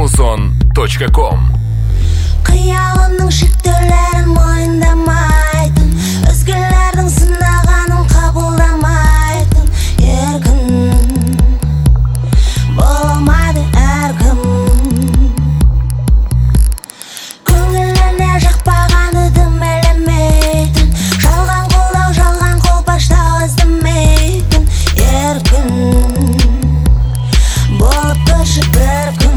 Muzon.com. Қиялымның шектеулерін мойындамайтын, өзгелердің сынағанын қабылдамайтын, еркін болмайды әркім. Көңіліне жақпағаны дымелемейтін, жалған қолдау, жалған қолпаштау іздемейтін, еркін болып көрші бір күн.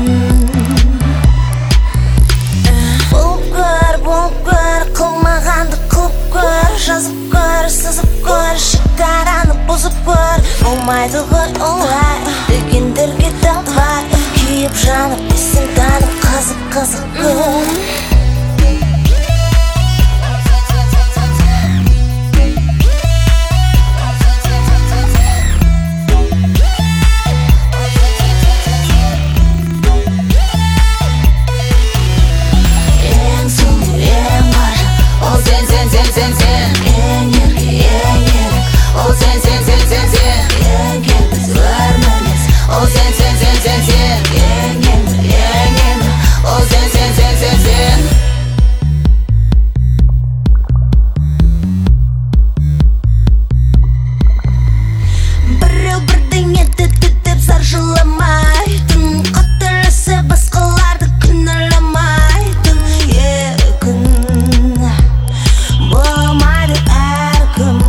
Қылмағанды қылып көр, жазып көр, сызып көр, шекараны бұзып көр. Болмайды ғой олай, дегендерге давай, күйіп жанып, есін танып, қызық көр. Біреу бірдеңе деді деп заржыламайтын, қателесе басқаларды кінәламайтын, еркін болмайды әркім.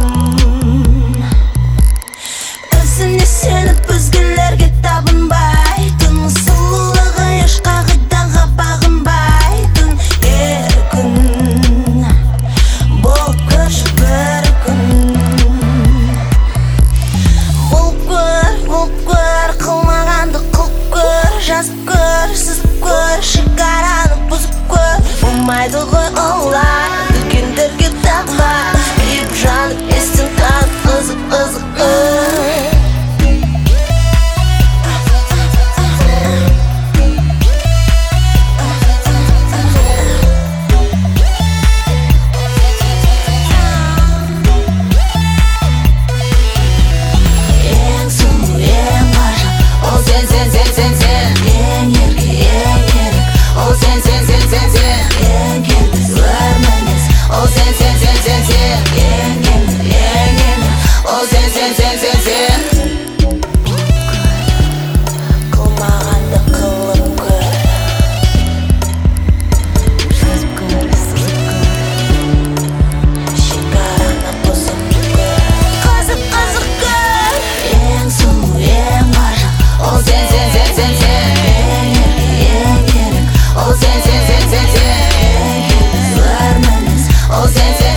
Өзіне сеніп өзгелерге табынбайтын, сұлулығы еш қағидаға бағынбайтын, еркін болып көрші бір күн. Болып көр, қылмағанды қылып көр, жазып көр, сызып көр, шекараны бұзып көр. Болмайды ғой олай, дегендерге давай, күйіп жанып, естен танып, қызық қылмағанды қылып көр, жазып көр, сызып көр, шекараны бұзып көр. Қызық көр. Ең сұлу, ең ғажап, ол сен. Ең еркек, ол сен. Ең еркек, ол сен.